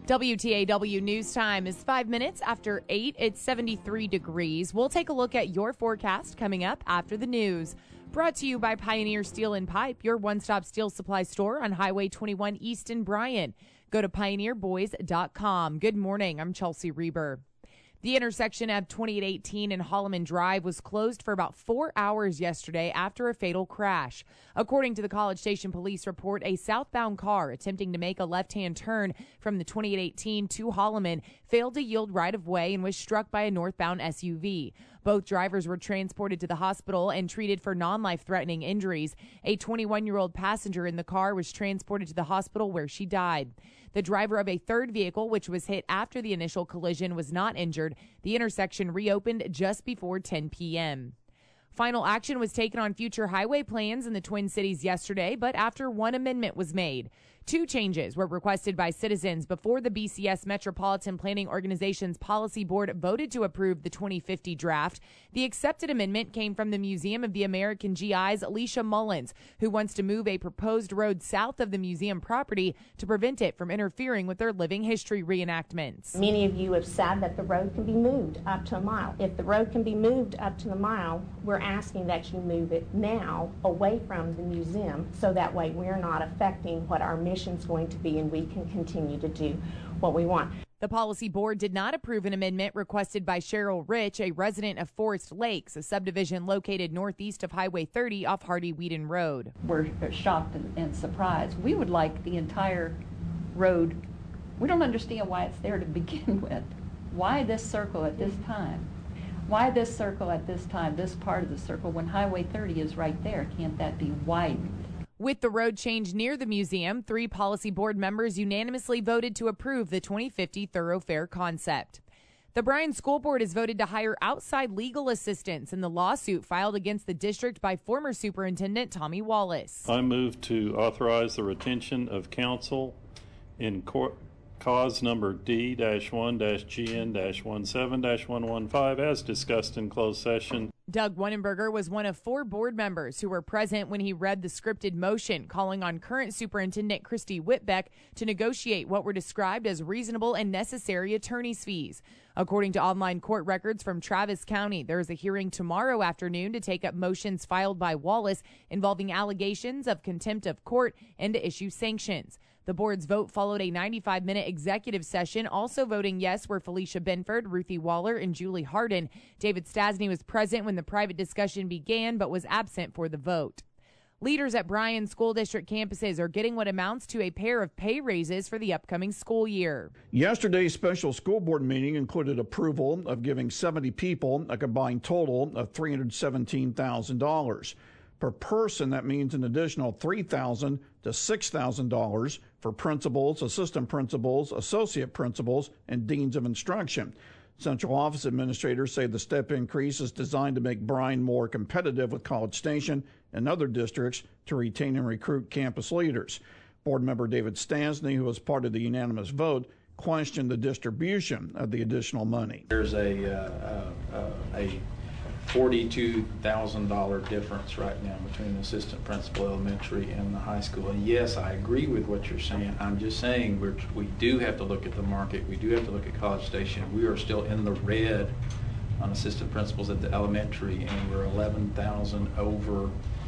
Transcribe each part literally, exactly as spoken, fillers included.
W T A W News Time is five minutes after eight. It's seventy-three degrees. We'll take a look at your forecast coming up after the news. Brought to you by Pioneer Steel and Pipe, your one-stop steel supply store on Highway twenty-one East in Bryan. Go to pioneer boys dot com. Good morning. I'm Chelsea Reber. The intersection of twenty-eight eighteen and Holloman Drive was closed for about four hours yesterday after a fatal crash. According to the College Station Police report, a southbound car attempting to make a left-hand turn from the twenty-eight eighteen to Holloman failed to yield right-of-way and was struck by a northbound S U V. Both drivers were transported to the hospital and treated for non-life-threatening injuries. A twenty-one-year-old passenger in the car was transported to the hospital where she died. The driver of a third vehicle, which was hit after the initial collision, was not injured. The intersection reopened just before ten p.m. Final action was taken on future highway plans in the Twin Cities yesterday, but after one amendment was made. Two changes were requested by citizens before the B C S Metropolitan Planning Organization's Policy Board voted to approve the twenty fifty draft. The accepted amendment came from the Museum of the American G I's Alicia Mullins, who wants to move a proposed road south of the museum property to prevent it from interfering with their living history reenactments. Many of you have said that the road can be moved up to a mile. If the road can be moved up to the mile, we're asking that you move it now away from the museum so that way we're not affecting what our mission is going to be and we can continue to do what we want. The Policy Board did not approve an amendment requested by Cheryl Rich, a resident of Forest Lakes, a subdivision located northeast of Highway thirty off Hardy-Wheaton Road. We're shocked and, and surprised. We would like the entire road. We don't understand why it's there to begin with. Why this circle at this time? Why this circle at this time, this part of the circle, when Highway thirty is right there? Can't that be widened? With the road change near the museum, three Policy Board members unanimously voted to approve the twenty fifty thoroughfare concept. The Bryan School Board has voted to hire outside legal assistance in the lawsuit filed against the district by former Superintendent Tommy Wallace. I move to authorize the retention of counsel in court cause number D one G N seventeen one fifteen as discussed in closed session. Doug Wonenberger was one of four board members who were present when he read the scripted motion calling on current Superintendent Christy Whitbeck to negotiate what were described as reasonable and necessary attorney's fees. According to online court records from Travis County, there is a hearing tomorrow afternoon to take up motions filed by Wallace involving allegations of contempt of court and to issue sanctions. The board's vote followed a ninety-five minute executive session. Also voting yes were Felicia Benford, Ruthie Waller, and Julie Harden. David Stasny was present when the private discussion began but was absent for the vote. Leaders at Bryan School District campuses are getting what amounts to a pair of pay raises for the upcoming school year. Yesterday's special school board meeting included approval of giving seventy people a combined total of three hundred seventeen thousand dollars. Per person, that means an additional three thousand dollars to six thousand dollars for principals, assistant principals, associate principals, and deans of instruction. Central office administrators say the step increase is designed to make Bryan more competitive with College Station and other districts to retain and recruit campus leaders. Board member David Stasny, who was part of the unanimous vote, questioned the distribution of the additional money. There's a uh, uh, a forty-two thousand dollars difference right now between the assistant principal elementary and the high school. And yes, I agree with what you're saying. I'm just saying we're, we do have to look at the market. We do have to look at College Station. We are still in the red on assistant principals at the elementary, and we're eleven thousand over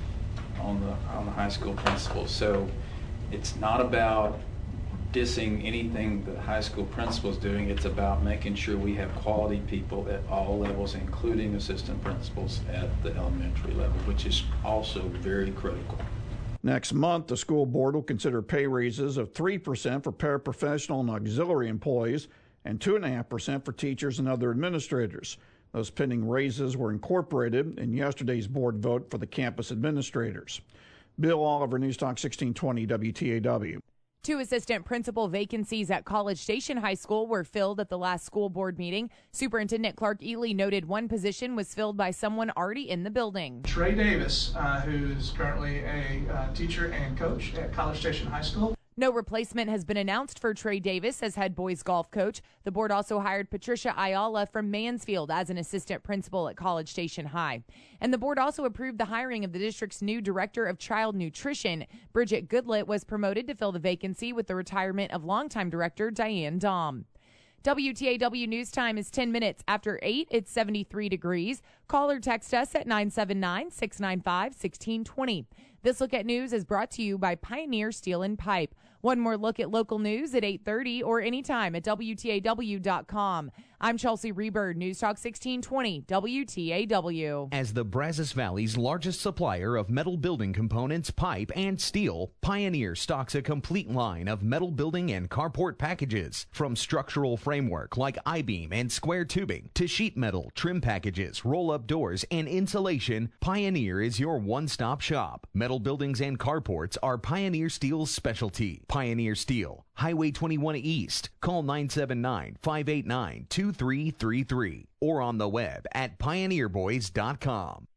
on the on the high school principals. So it's not about dissing anything the high school principal is doing. It's about making sure we have quality people at all levels, including assistant principals at the elementary level, which is also very critical. Next month, the school board will consider pay raises of three percent for paraprofessional and auxiliary employees and two point five percent for teachers and other administrators. Those pending raises were incorporated in yesterday's board vote for the campus administrators. Bill Oliver, News Talk sixteen twenty W T A W. Two assistant principal vacancies at College Station High School were filled at the last school board meeting. Superintendent Clark Ely noted one position was filled by someone already in the building. Trey Davis, uh, who's currently a uh, teacher and coach at College Station High School. No replacement has been announced for Trey Davis as head boys golf coach. The board also hired Patricia Ayala from Mansfield as an assistant principal at College Station High. And the board also approved the hiring of the district's new director of child nutrition. Bridget Goodlett was promoted to fill the vacancy with the retirement of longtime director Diane Dahm. W T A W News Time is ten minutes after eight. It's seventy-three degrees. Call or text us at nine seven nine, six nine five, one six two zero. This Look at News is brought to you by Pioneer Steel and Pipe. One more look at local news at eight thirty or anytime at W T A W dot com. I'm Chelsea Rebird, News Talk sixteen twenty, W T A W. As the Brazos Valley's largest supplier of metal building components, pipe, and steel, Pioneer stocks a complete line of metal building and carport packages. From structural framework like I-beam and square tubing to sheet metal, trim packages, roll-up doors, and insulation, Pioneer is your one-stop shop. Metal buildings and carports are Pioneer Steel's specialty. Pioneer Steel, Highway twenty-one East. Call nine seven nine, five eight nine, two three three three or on the web at pioneer boys dot com.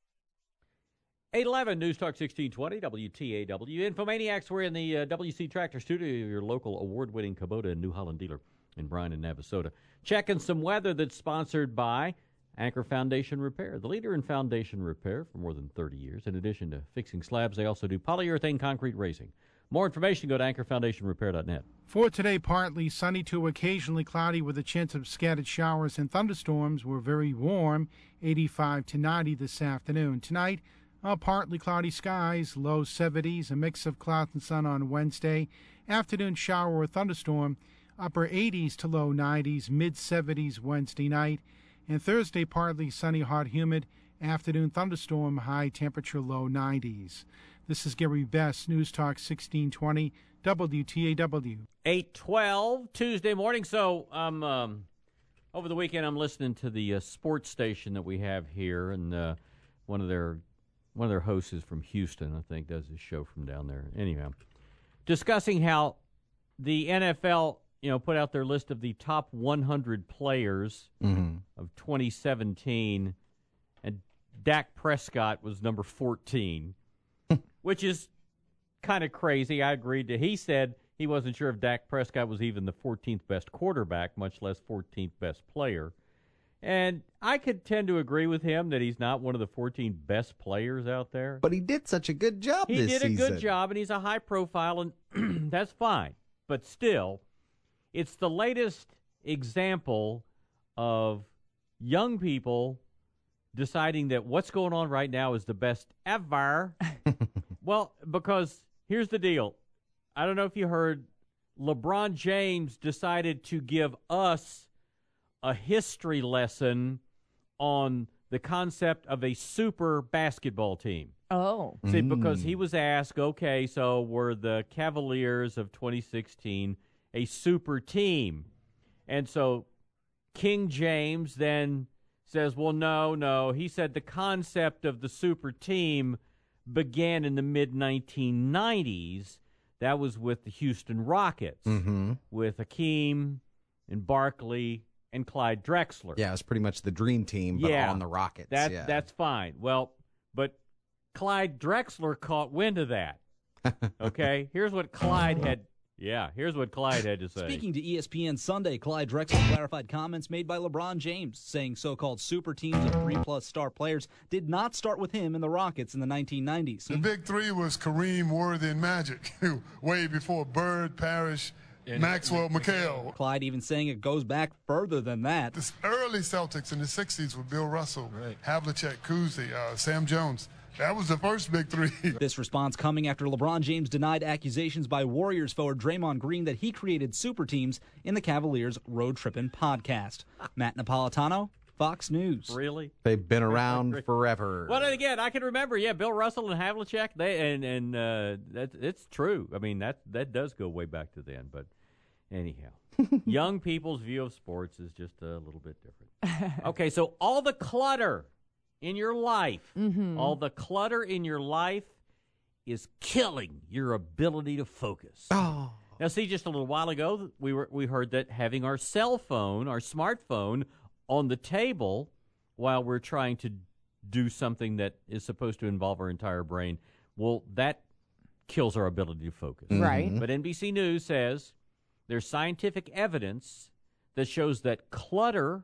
eight eleven News Talk sixteen twenty, W T A W. Infomaniacs, we're in the uh, W C Tractor Studio, your local award-winning Kubota and New Holland dealer in Bryan and Navasota. Checking some weather that's sponsored by Anchor Foundation Repair, the leader in foundation repair for more than thirty years. In addition to fixing slabs, they also do polyurethane concrete racing. More information, go to anchor foundation repair dot net. For today, partly sunny to occasionally cloudy with a chance of scattered showers and thunderstorms. We're very warm, eighty-five to ninety this afternoon. Tonight, uh, partly cloudy skies, low seventies, a mix of clouds and sun on Wednesday. Afternoon shower or thunderstorm, upper eighties to low nineties, mid seventies Wednesday night. And Thursday, partly sunny, hot, humid. Afternoon thunderstorm, high temperature, low nineties. This is Gary Best, News Talk sixteen twenty, W T A W. eight twelve, Tuesday morning. So um, um, over the weekend, I'm listening to the uh, sports station that we have here, and uh, one of their one of their hosts is from Houston, I think, does his show from down there. Anyhow, discussing how the N F L, you know, put out their list of the top one hundred players mm-hmm. of twenty seventeen, and Dak Prescott was number fourteen. Which is kind of crazy. I agreed to. He said he wasn't sure if Dak Prescott was even the fourteenth best quarterback, much less fourteenth best player. And I could tend to agree with him that he's not one of the fourteen best players out there. But he did such a good job he this season. He did a good job, and he's a high profile, and that's fine. But still, it's the latest example of young people deciding that what's going on right now is the best ever. Well, because here's the deal. I don't know if you heard, LeBron James decided to give us a history lesson on the concept of a super basketball team. Oh. See, because he was asked, okay, so were the Cavaliers of twenty sixteen a super team? And so King James then says, well, no, no. He said the concept of the super team began in the mid nineteen nineties. That was with the Houston Rockets, mm-hmm. with Hakeem and Barkley and Clyde Drexler. Yeah, it was pretty much the dream team, but yeah, on the Rockets. That, yeah. That's fine. Well, but Clyde Drexler caught wind of that. Okay? Here's what Clyde had Yeah, here's what Clyde had to say. Speaking to E S P N Sunday, Clyde Drexler clarified comments made by LeBron James, saying so-called super teams of three-plus star players did not start with him in the Rockets in the nineteen nineties. The big three was Kareem, Worthy, and Magic, way before Bird, Parrish, and Maxwell, McHale. Clyde even saying it goes back further than that. The early Celtics in the sixties with Bill Russell, right. Havlicek, Cousy, uh, Sam Jones. That was the first big three. This response coming after LeBron James denied accusations by Warriors forward Draymond Green that he created super teams in the Cavaliers' Road Trippin' podcast. Matt Napolitano, Fox News. Really? They've been around forever. Well, and again, I can remember, yeah, Bill Russell and Havlicek, they, and, and uh, that, it's true. I mean, that, that does go way back to then. But anyhow, young people's view of sports is just a little bit different. Okay, so all the clutter in your life, mm-hmm. all the clutter in your life is killing your ability to focus. Oh. Now, see, just a little while ago, we were we heard that having our cell phone, our smartphone, on the table while we're trying to do something that is supposed to involve our entire brain, well, that kills our ability to focus. Right. But N B C News says there's scientific evidence that shows that clutter,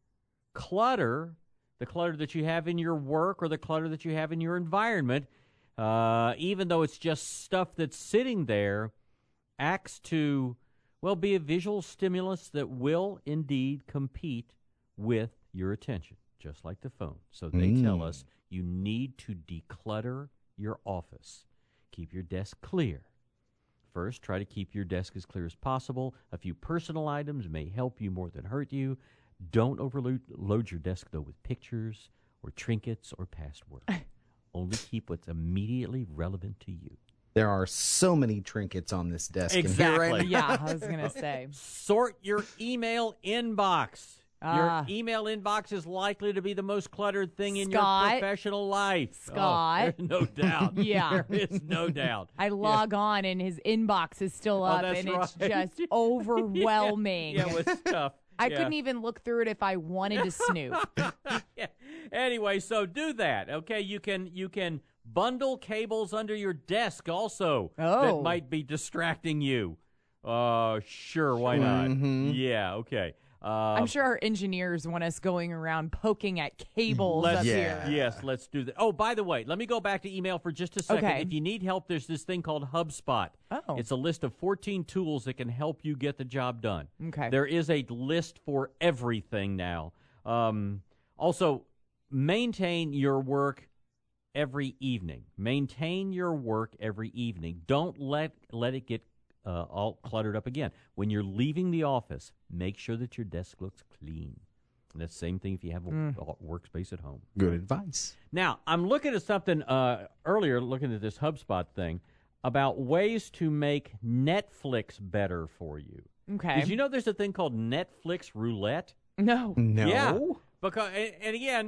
clutter, the clutter that you have in your work or the clutter that you have in your environment, uh, even though it's just stuff that's sitting there, acts to, well, be a visual stimulus that will indeed compete with your attention, just like the phone. So they Mm. tell us you need to declutter your office. Keep your desk clear. First, try to keep your desk as clear as possible. A few personal items may help you more than hurt you. Don't overload load your desk, though, with pictures or trinkets or past work. Only keep what's immediately relevant to you. There are so many trinkets on this desk. in here Exactly. right now. Yeah, I was going to say. Sort your email inbox. Ah. Your email inbox is likely to be the most cluttered thing in Scott. your professional life. Scott. Oh, there's no doubt. Yeah. There is no doubt. I log on and his inbox is still Oh, up, that's and it's right. just overwhelming. Yeah, with stuff. I Yeah. couldn't even look through it if I wanted to snoop. Yeah. Anyway, so do that. Okay, you can you can bundle cables under your desk also Oh. that might be distracting you. Uh, sure, why not? Mhm. Yeah, okay. Uh, I'm sure our engineers want us going around poking at cables Let's, up Yeah. here. Yes, let's do that. Oh, by the way, let me go back to email for just a second. Okay. If you need help, there's this thing called HubSpot. Oh. It's a list of fourteen tools that can help you get the job done. Okay. There is a list for everything now. Um, also, maintain your work every evening. Maintain your work every evening. Don't let let it get uh, all cluttered up again. When you're leaving the office, make sure that your desk looks clean. And that's the same thing if you have a Mm. a workspace at home. Good advice. Now, I'm looking at something uh, earlier, looking at this HubSpot thing, about ways to make Netflix better for you. Okay. Did you know there's a thing called Netflix Roulette? No. No. Yeah. Because, and, and again,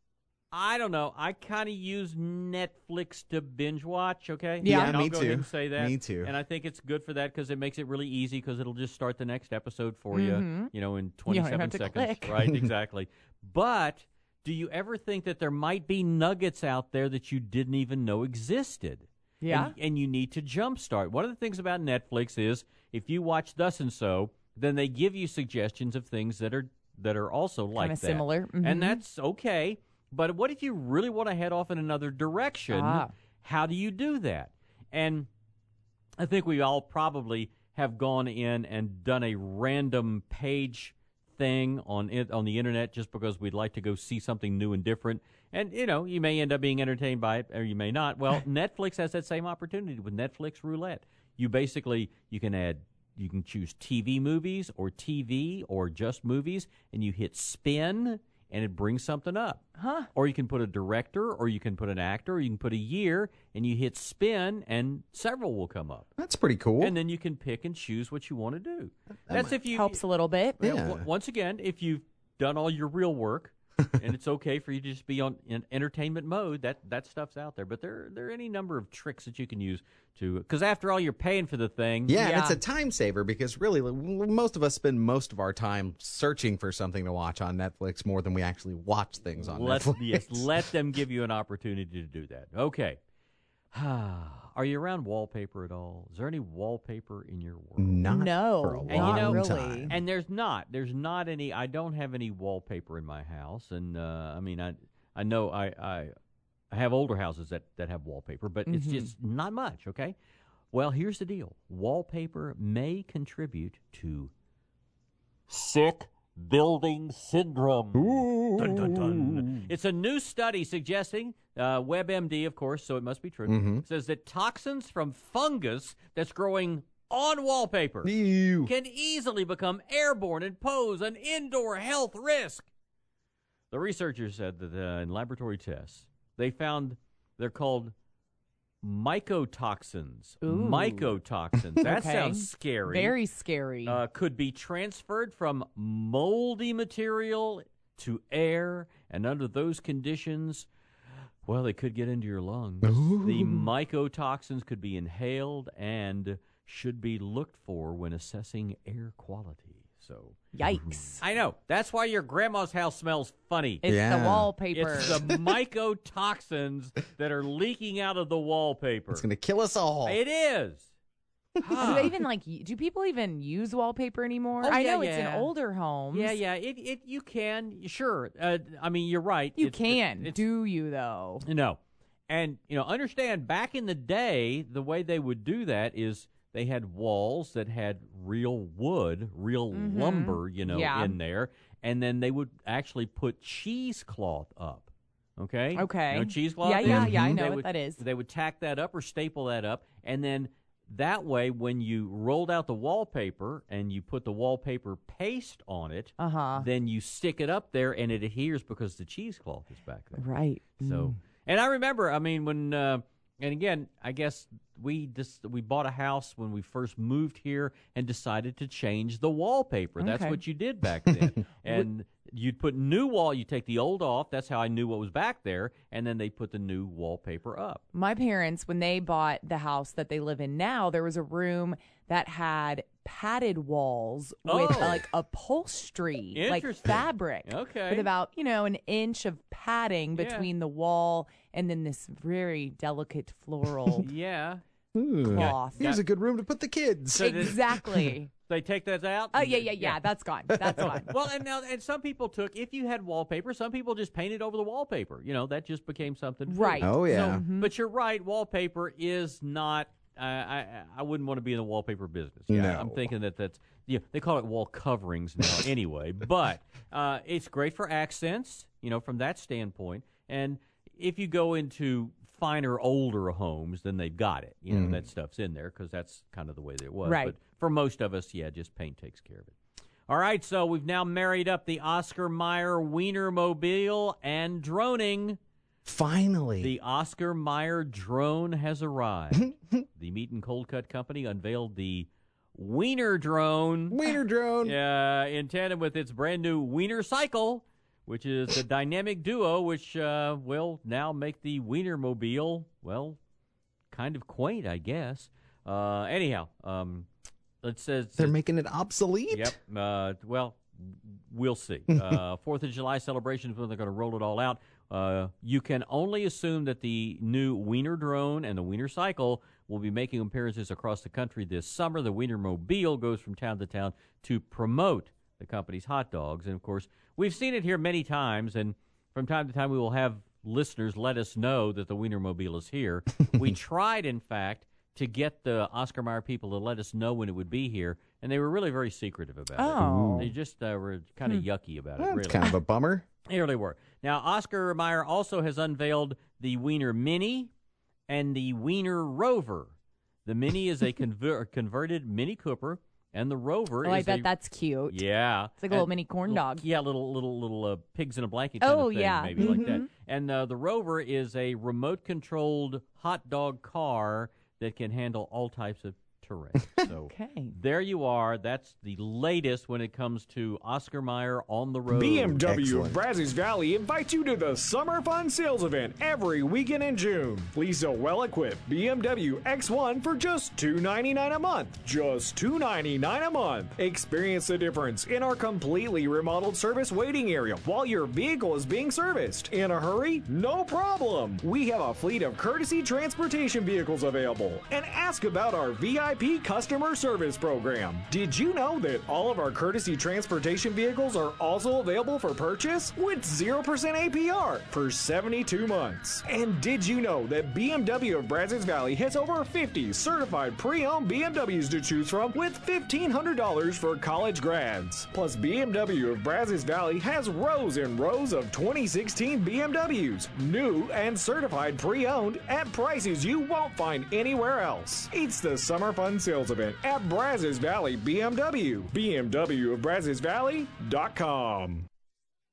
I don't know. I kind of use Netflix to binge watch, okay? Yeah. And I'll me go too. ahead and say that. Me too. And I think it's good for that because it makes it really easy because it'll just start the next episode for you, Mhm. you know, in You don't twenty-seven have to seconds. click. Right, exactly. But do you ever think that there might be nuggets out there that you didn't even know existed? Yeah. And, and you need to jumpstart. One of the things about Netflix is if you watch thus and so, then they give you suggestions of things that are that are also like Kinda that. similar. Mhm. And that's okay. But what if you really want to head off in another direction? Ah. How do you do that? And I think we all probably have gone in and done a random page thing on it, on the internet just because we'd like to go see something new and different. And, you know, you may end up being entertained by it or you may not. Well, Netflix has that same opportunity with Netflix Roulette. You basically, you can add, you can choose T V movies or T V or just movies, and you hit spin, and it brings something up. Huh. Or you can put a director, or you can put an actor, or you can put a year, and you hit spin, and several will come up. That's pretty cool. And then you can pick and choose what you want to do. That's if you Helps a little bit. yeah, Yeah. w- once again, if you've done all your real work, and it's okay for you to just be on in entertainment mode, that that stuff's out there. But there there are any number of tricks that you can use to, because after all, you're paying for the thing. Yeah, and Yeah. it's a time saver because really, l- most of us spend most of our time searching for something to watch on Netflix more than we actually watch things on Let's, Netflix. yes, let them give you an opportunity to do that. Okay. Are you around wallpaper at all? Is there any wallpaper in your world? Not No, for a And you long know- really. time. And there's not. There's not any. I don't have any wallpaper in my house. And uh, I mean, I I know I, I I have older houses that, that have wallpaper, but it's Mhm. just not much. Okay. Well, here's the deal. Wallpaper may contribute to sick building syndrome. Dun, dun, dun. It's a new study suggesting, uh, WebMD, of course, so it must be true, Mhm. says that toxins from fungus that's growing on wallpaper Ew. can easily become airborne and pose an indoor health risk. The researchers said that uh, in laboratory tests, they found they're called mycotoxins. Ooh. Mycotoxins. That Okay. sounds scary. Very scary. Uh, could be transferred from moldy material to air, and under those conditions, well, they could get into your lungs. Ooh. The mycotoxins could be inhaled and should be looked for when assessing air quality. So Yikes. I know. That's why your grandma's house smells funny. It's Yeah. the wallpaper. It's the mycotoxins that are leaking out of the wallpaper. It's going to kill us all. It is. Do they even like? y- Do people even use wallpaper anymore? Oh, I yeah, know it's in yeah. older homes. Yeah, yeah. It, it, you can, sure. Uh, I mean, you're right. You It's- can. It's, do you though? No. And, you know, understand, back in the day, the way they would do that is they had walls that had real wood, real Mhm. lumber, you know, Yeah. in there. And then they would actually put cheesecloth up. Okay? Okay. You know, cheesecloth Yeah, is? yeah, yeah, I They know what would- that is. They would tack that up or staple that up. And then that way, when you rolled out the wallpaper and you put the wallpaper paste on it, Uh-huh. then you stick it up there and it adheres because the cheesecloth is back there. Right. So, and I remember, I mean, when, uh, and again, I guess we just we bought a house when we first moved here and decided to change the wallpaper. That's Okay. what you did back then, and you'd put new wall. You take the old off. That's how I knew what was back there, and then they put the new wallpaper up. My parents, when they bought the house that they live in now, there was a room that had padded walls with Oh. like upholstery, like Interesting. fabric. Okay. With about, you know, an inch of padding Yeah. between the wall and then this very delicate floral Yeah. Ooh. cloth. Here's a good room to put the kids. So did- Exactly. They take that out. Oh, yeah, yeah, yeah. That's gone. That's gone. Well, and now, and some people took. If you had wallpaper, some people just painted over the wallpaper. You know, that just became something. free. Right. Oh, yeah. So, But you're right. Wallpaper is not. Uh, I I wouldn't want to be in the wallpaper business. Yeah, No. I'm thinking that that's. Yeah, they call it wall coverings now, anyway. But uh, it's great for accents. You know, from that standpoint. And if you go into finer, older homes, then they've got it. You know, Mhm. that stuff's in there because that's kind of the way that it was. Right. But for most of us, yeah, just paint takes care of it. All right, so we've now married up the Oscar Mayer Wienermobile and droning. Finally. The Oscar Mayer drone has arrived. The Meat and Cold Cut Company unveiled the Wiener drone. Wiener drone. Uh, in tandem with its brand new Wiener Cycle, which is a dynamic duo which uh, will now make the Wienermobile, well, kind of quaint, I guess. Uh, anyhow, um, it says... They're making it obsolete? Yep. Uh, well, we'll see. Uh, Fourth of July celebrations, when they're going to roll it all out. Uh, you can only assume that the new Wiener drone and the Wiener Cycle will be making appearances across the country this summer. The Wienermobile goes from town to town to promote the company's hot dogs. And, of course, we've seen it here many times, and from time to time we will have listeners let us know that the Wienermobile is here. We tried, in fact, to get the Oscar Mayer people to let us know when it would be here, and they were really very secretive about Oh. it. They just uh, were kind of Hmm. yucky about it, That's really. kind of a bummer. They really were. Now, Oscar Mayer also has unveiled the Wiener Mini and the Wiener Rover. The Mini is a conver- converted Mini Cooper, and the Rover Oh, is I bet a, that's cute. yeah, It's like a little And mini corn little- dog. Yeah, little little little uh, pigs in a blanket. Kind Oh, of thing, yeah. maybe like that. Mhm. And uh, the Rover is a remote-controlled hot dog car that can handle all types of terrain. So Okay. there you are. That's the latest when it comes to Oscar Mayer on the road. B M W Excellent. of Brazos Valley invites you to the Summer Fun Sales Event every weekend in June. Lease a well-equipped B M W X one for just two hundred ninety-nine dollars a month. Just two hundred ninety-nine dollars a month. Experience the difference in our completely remodeled service waiting area while your vehicle is being serviced. In a hurry? No problem. We have a fleet of courtesy transportation vehicles available. And ask about our V I P customer service program. Did you know that all of our courtesy transportation vehicles are also available for purchase with zero percent A P R for seventy-two months? And did you know that B M W of Brazos Valley has over fifty certified pre-owned B M Ws to choose from with fifteen hundred dollars for college grads? Plus, B M W of Brazos Valley has rows and rows of twenty sixteen B M Ws, new and certified pre-owned at prices you won't find anywhere else. It's the Summer Fun Sales Event at Brazos Valley B M W. B M W of Brazos Valley dot com.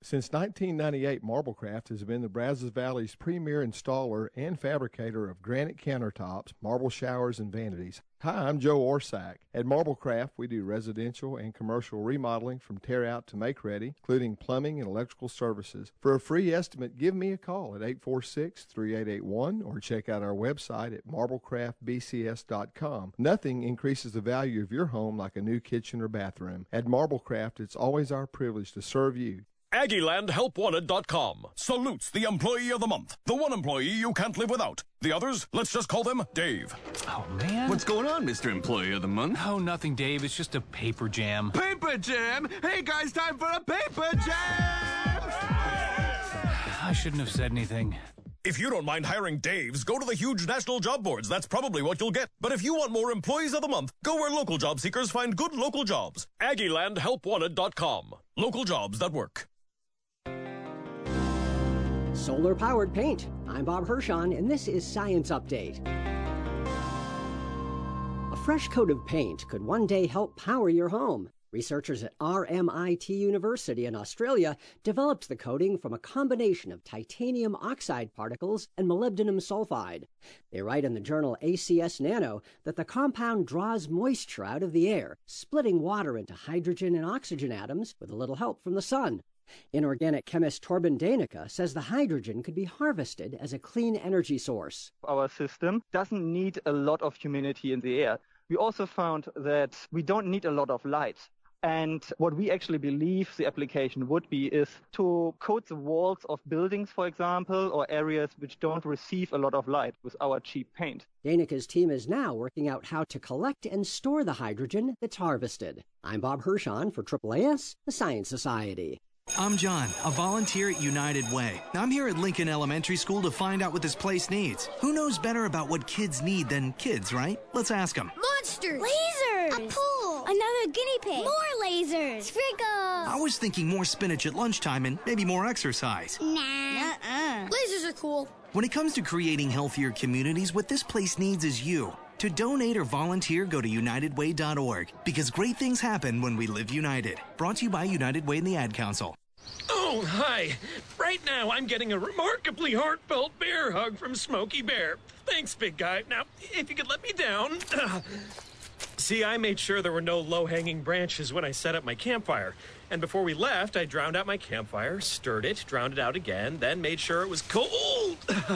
Since nineteen ninety-eight, Marblecraft has been the Brazos Valley's premier installer and fabricator of granite countertops, marble showers, and vanities. Hi, I'm Joe Orsack. At Marblecraft, we do residential and commercial remodeling from tear out to make ready, including plumbing and electrical services. For a free estimate, give me a call at eight four six, three eight eight one or check out our website at marblecraft b c s dot com. Nothing increases the value of your home like a new kitchen or bathroom. At Marblecraft, it's always our privilege to serve you. Aggieland Help Wanted dot com salutes the Employee of the Month. The one employee you can't live without. The others, let's just call them Dave. Oh, man. What's going on, Mister Employee of the Month? Oh, nothing, Dave. It's just a paper jam. Paper jam? Hey, guys, time for a paper jam! I shouldn't have said anything. If you don't mind hiring Daves, go to the huge national job boards. That's probably what you'll get. But if you want more Employees of the Month, go where local job seekers find good local jobs. Aggieland Help Wanted dot com. Local jobs that work. Solar-powered paint. I'm Bob Hirschon, and this is Science Update. A fresh coat of paint could one day help power your home. Researchers at R M I T University in Australia developed the coating from a combination of titanium oxide particles and molybdenum sulfide. They write in the journal A C S Nano that the compound draws moisture out of the air, splitting water into hydrogen and oxygen atoms with a little help from the sun. Inorganic chemist Torben Danica says the hydrogen could be harvested as a clean energy source. Our system doesn't need a lot of humidity in the air. We also found that we don't need a lot of light. And what we actually believe the application would be is to coat the walls of buildings, for example, or areas which don't receive a lot of light with our cheap paint. Danica's team is now working out how to collect and store the hydrogen that's harvested. I'm Bob Hirschon for Triple A S, the Science Society. I'm John, a volunteer at United Way. Now, I'm here at Lincoln Elementary School to find out what this place needs. Who knows better about what kids need than kids, right? Let's ask them. Monsters! Lasers! A pool! Another guinea pig! More lasers! Sprinkles! I was thinking more spinach at lunchtime and maybe more exercise. Nah. Uh-uh. Lasers are cool. When it comes to creating healthier communities, what this place needs is you. To donate or volunteer, go to united way dot org, because great things happen when we live united. Brought to you by United Way and the Ad Council. Oh, hi. Right now, I'm getting a remarkably heartfelt bear hug from Smokey Bear. Thanks, big guy. Now, if you could let me down. Uh, see, I made sure there were no low-hanging branches when I set up my campfire. And before we left, I drowned out my campfire, stirred it, drowned it out again, then made sure it was cold.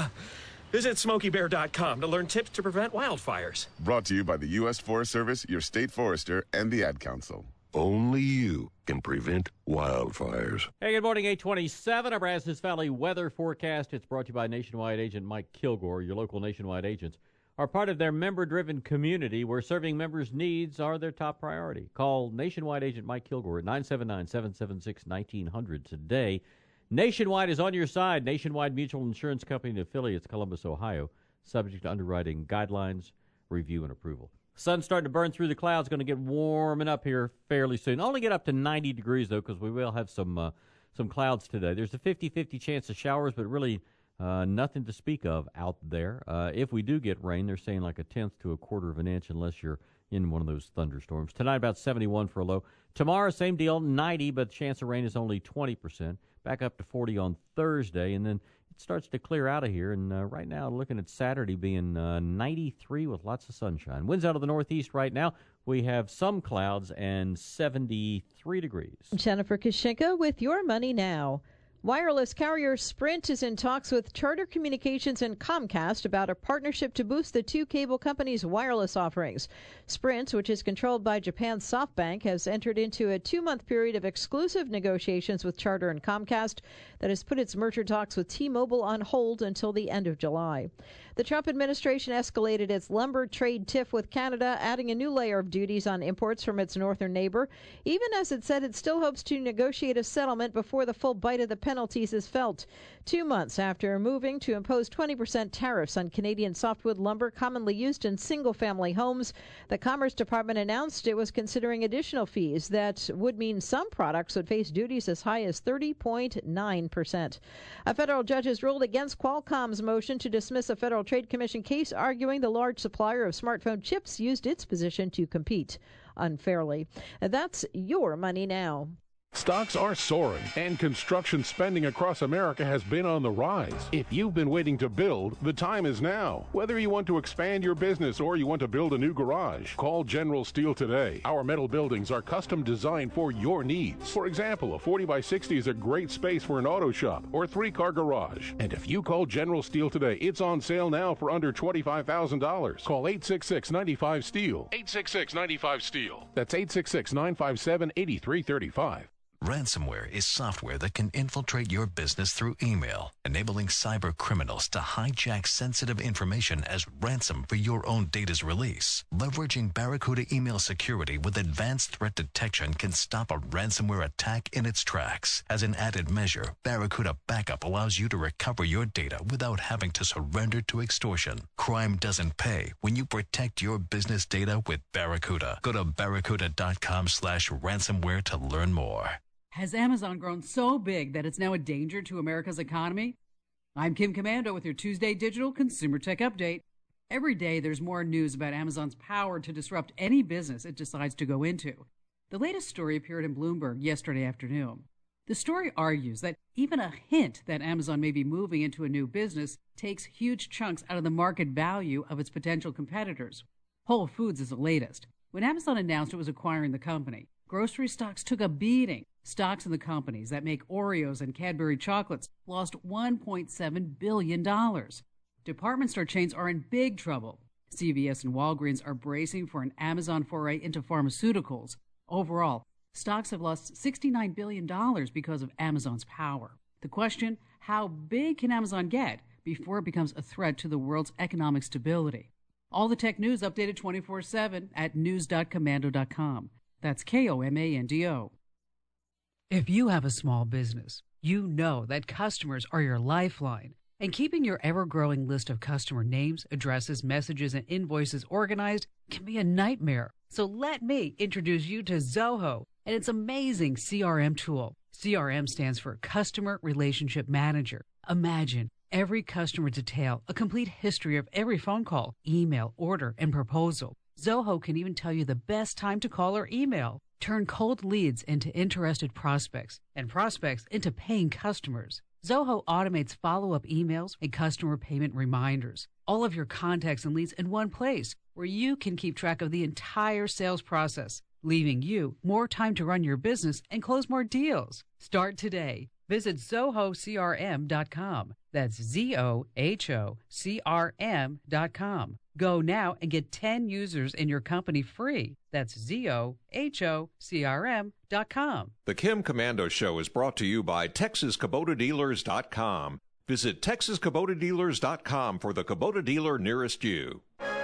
Visit smokey bear dot com to learn tips to prevent wildfires. Brought to you by the U S Forest Service, your state forester, and the Ad Council. Only you can prevent wildfires. Hey, good morning, eight twenty-seven. Our Brazos Valley weather forecast. It's brought to you by Nationwide agent Mike Kilgore. Your local Nationwide agents are part of their member-driven community where serving members' needs are their top priority. Call Nationwide agent Mike Kilgore at nine seven nine, seven seven six, one nine zero zero today. Nationwide is on your side. Nationwide Mutual Insurance Company and affiliates, Columbus, Ohio. Subject to underwriting guidelines, review, and approval. Sun's starting to burn through the clouds. Going to get warming up here fairly soon. Only get up to ninety degrees, though, because we will have some uh, some clouds today. There's a fifty-fifty chance of showers, but really uh, nothing to speak of out there. Uh, if we do get rain, they're saying like a tenth to a quarter of an inch unless you're in one of those thunderstorms. Tonight, about seventy-one for a low. Tomorrow, same deal, ninety, but the chance of rain is only twenty percent. Back up to forty on Thursday, and then it starts to clear out of here. And uh, right now, looking at Saturday being uh, ninety-three with lots of sunshine. Winds out of the northeast right now. We have some clouds and seventy-three degrees. Jennifer Kashinka with Your Money Now. Wireless carrier Sprint is in talks with Charter Communications and Comcast about a partnership to boost the two cable companies' wireless offerings. Sprint, which is controlled by Japan's SoftBank, has entered into a two-month period of exclusive negotiations with Charter and Comcast that has put its merger talks with T-Mobile on hold until the end of July. The Trump administration escalated its lumber trade tiff with Canada, adding a new layer of duties on imports from its northern neighbor, even as it said it still hopes to negotiate a settlement before the full bite of the penalties is felt. Two months after moving to impose twenty percent tariffs on Canadian softwood lumber commonly used in single-family homes, the Commerce Department announced it was considering additional fees that would mean some products would face duties as high as thirty point nine percent. A federal judge has ruled against Qualcomm's motion to dismiss a Federal Trade Commission case arguing the large supplier of smartphone chips used its position to compete unfairly. And that's Your Money Now. Stocks are soaring, and construction spending across America has been on the rise. If you've been waiting to build, the time is now. Whether you want to expand your business or you want to build a new garage, call General Steel today. Our metal buildings are custom designed for your needs. For example, a forty by sixty is a great space for an auto shop or three-car garage. And if you call General Steel today, it's on sale now for under twenty-five thousand dollars. Call eight six six, nine five, STEEL. eight six six, nine five, STEEL. That's eight six six, nine five seven, eight three three five. Ransomware is software that can infiltrate your business through email, enabling cyber criminals to hijack sensitive information as ransom for your own data's release. Leveraging Barracuda email security with advanced threat detection can stop a ransomware attack in its tracks. As an added measure, Barracuda Backup allows you to recover your data without having to surrender to extortion. Crime doesn't pay when you protect your business data with Barracuda. Go to barracuda.com slash ransomware to learn more. Has Amazon grown so big that it's now a danger to America's economy? I'm Kim Commando with your Tuesday Digital Consumer Tech Update. Every day there's more news about Amazon's power to disrupt any business it decides to go into. The latest story appeared in Bloomberg yesterday afternoon. The story argues that even a hint that Amazon may be moving into a new business takes huge chunks out of the market value of its potential competitors. Whole Foods is the latest. When Amazon announced it was acquiring the company, grocery stocks took a beating. Stocks in the companies that make Oreos and Cadbury chocolates lost one point seven billion dollars. Department store chains are in big trouble. C V S and Walgreens are bracing for an Amazon foray into pharmaceuticals. Overall, stocks have lost sixty-nine billion dollars because of Amazon's power. The question, how big can Amazon get before it becomes a threat to the world's economic stability? All the tech news updated twenty-four seven at news dot commando dot com. That's K O M A N D O. If you have a small business, you know that customers are your lifeline, and keeping your ever-growing list of customer names, addresses, messages, and invoices organized can be a nightmare. So let me introduce you to Zoho and its amazing C R M tool. C R M stands for Customer Relationship Manager. Imagine every customer detail, a complete history of every phone call, email, order, and proposal. Zoho can even tell you the best time to call or email. Turn cold leads into interested prospects and prospects into paying customers. Zoho automates follow-up emails and customer payment reminders. All of your contacts and leads in one place where you can keep track of the entire sales process, leaving you more time to run your business and close more deals. Start today. Visit zoho c r m dot com. That's Z O H O C R M dot com. Go now and get ten users in your company free. That's Z O H O C R M dot com. The Kim Commando Show is brought to you by Texas Kubota Dealers dot com. Visit Texas Kubota Dealers dot com for the Kubota dealer nearest you.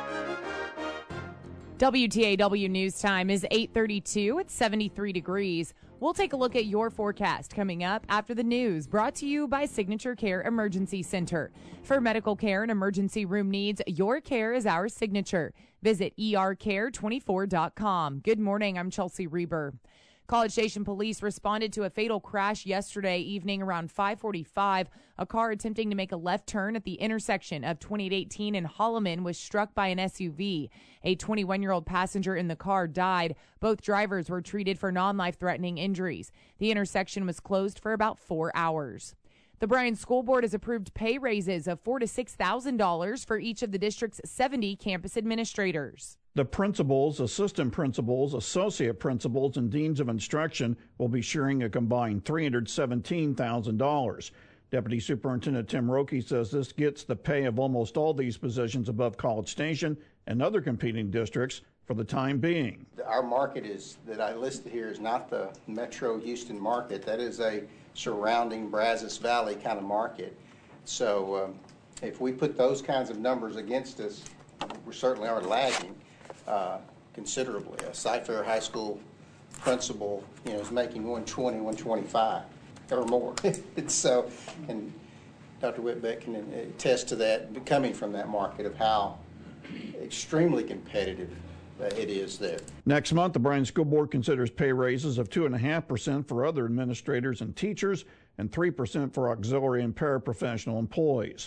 W T A W News Time is eight thirty-two. It's seventy-three degrees. We'll take a look at your forecast coming up after the news, brought to you by Signature Care Emergency Center. For medical care and emergency room needs, your care is our signature. Visit E R care twenty-four dot com. Good morning, I'm Chelsea Reber. College Station police responded to a fatal crash yesterday evening around five forty-five. A car attempting to make a left turn at the intersection of twenty-eight eighteen and Holloman was struck by an S U V. A twenty-one-year-old passenger in the car died. Both drivers were treated for non-life-threatening injuries. The intersection was closed for about four hours. The Bryan School Board has approved pay raises of four thousand to six thousand dollars for each of the district's seventy campus administrators. The principals, assistant principals, associate principals, and deans of instruction will be sharing a combined three hundred seventeen thousand dollars. Deputy Superintendent Tim Roque says this gets the pay of almost all these positions above College Station and other competing districts for the time being. Our market is that I listed here is not the Metro Houston market. That is a surrounding Brazos Valley kind of market. So um, if we put those kinds of numbers against us, we certainly are lagging uh, considerably. A Cy-Fair High School principal, you know, is making one twenty, one twenty-five or more. So, and Doctor Whitbeck can attest to that, coming from that market, of how extremely competitive uh, it is there. Next month, the Bryan School Board considers pay raises of two point five percent for other administrators and teachers and three percent for auxiliary and paraprofessional employees.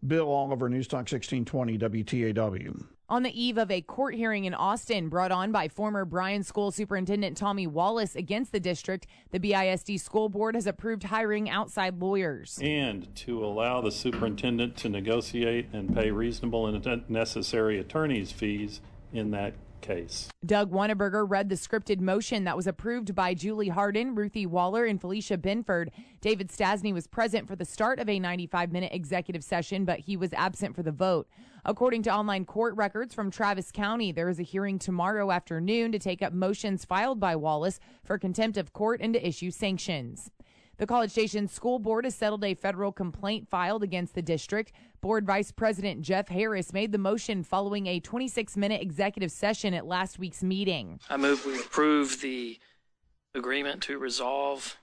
Bill Oliver, News Talk sixteen twenty W T A W. On the eve of a court hearing in Austin brought on by former Bryan School Superintendent Tommy Wallace against the district, the B I S D School Board has approved hiring outside lawyers. And to allow the superintendent to negotiate and pay reasonable and necessary attorney's fees in that case. Doug Wanneberger read the scripted motion that was approved by Julie Hardin, Ruthie Waller, and Felicia Binford. David Stasny was present for the start of a ninety-five minute executive session, but he was absent for the vote. According to online court records from Travis County, there is a hearing tomorrow afternoon to take up motions filed by Wallace for contempt of court and to issue sanctions. The College Station School Board has settled a federal complaint filed against the district. Board Vice President Jeff Harris made the motion following a twenty-six minute executive session at last week's meeting. I move we approve the agreement to resolve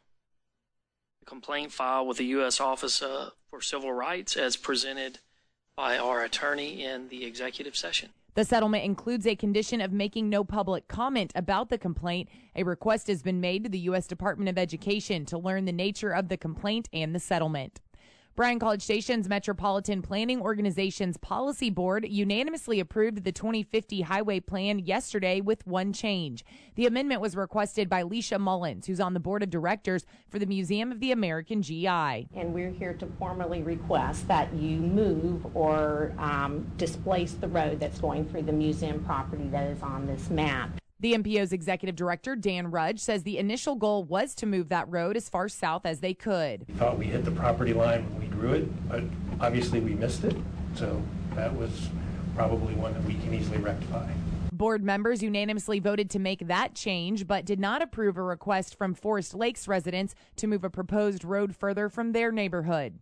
the complaint filed with the U S Office uh, for Civil Rights as presented by our attorney in the executive session. The settlement includes a condition of making no public comment about the complaint. A request has been made to the U S Department of Education to learn the nature of the complaint and the settlement. Bryan College Station's Metropolitan Planning Organization's Policy Board unanimously approved the twenty fifty highway plan yesterday with one change. The amendment was requested by Leisha Mullins, who's on the board of directors for the Museum of the American G I. And we're here to formally request that you move or um, displace the road that's going through the museum property that is on this map. The M P O's executive director, Dan Rudge, says the initial goal was to move that road as far south as they could. We thought we hit the property line when we drew it, but obviously we missed it, so that was probably one that we can easily rectify. Board members unanimously voted to make that change, but did not approve a request from Forest Lakes residents to move a proposed road further from their neighborhood.